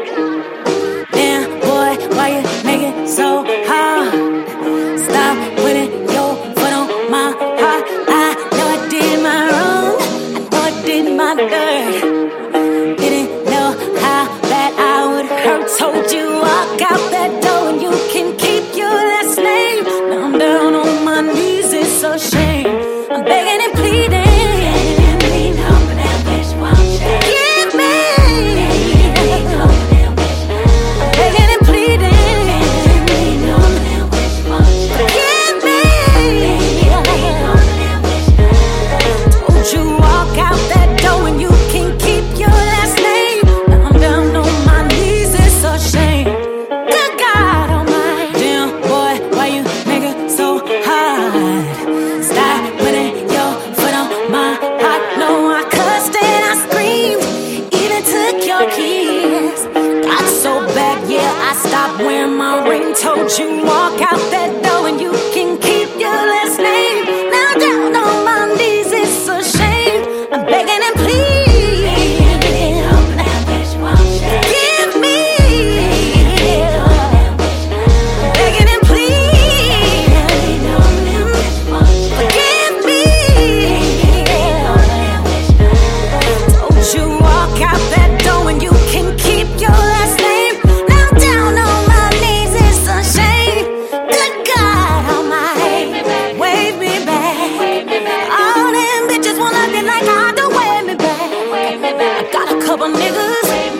Damn, boy, why you make it so hard? Stop putting your foot on my heart. I know I did my wrong. I know I did my dirt. Didn't know how bad I would hurt. Told you walk out that door and you can keep your last name. Now I'm down on my knees, it's a shame. I'm begging and pleading. Wearing my ring, told you walk out that door and you can keep your last name. Now down on my knees, it's a shame. I'm begging and pleading. Give me. Begging and pleading. Forgive me. Told you walk out that door and you can keep your last name. Couple niggas